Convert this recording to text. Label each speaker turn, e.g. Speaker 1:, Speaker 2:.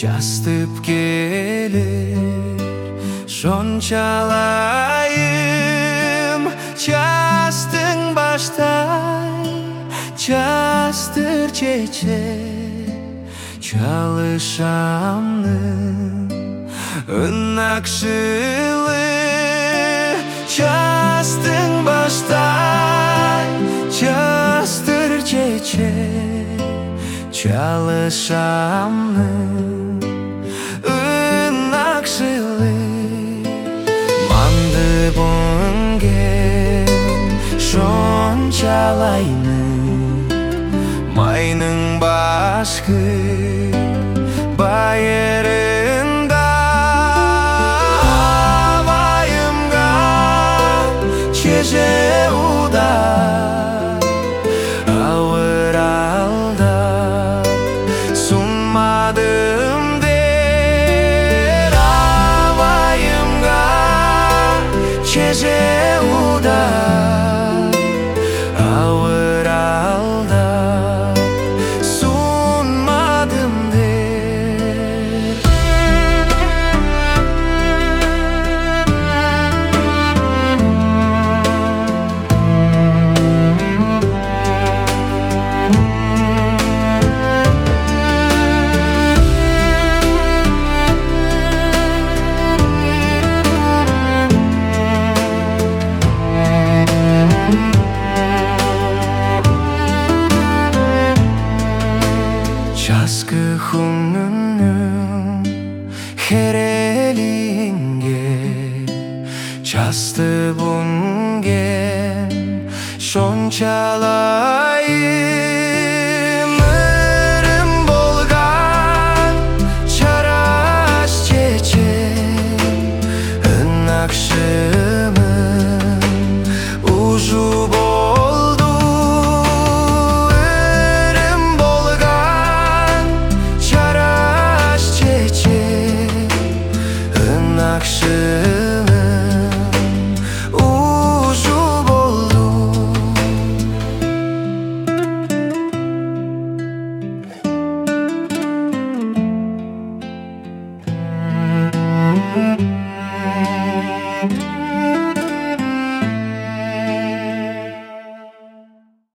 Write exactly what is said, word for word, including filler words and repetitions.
Speaker 1: Jastıp gelir şonçalayım. Jastың başтай, jastır çeçe, çalışamның ынакшылы. Jastың başтай, jastır çeçe, çalışamның ынакшылы. Манды бөнгем шончалайның, майның башкы байырында. Абайымга чеже уда, ауыр алдап сунмадым дер. Абайымга чеже уда, ауыр алдап сунмадым дер. Жазғы хүнінің херелинге, жасты бұнген шончалайым. Өрім болған чараш чечен, ынакшымын ужу болды. Өрім болған чараш чечен, ынакшымын ужу болды. Thank you.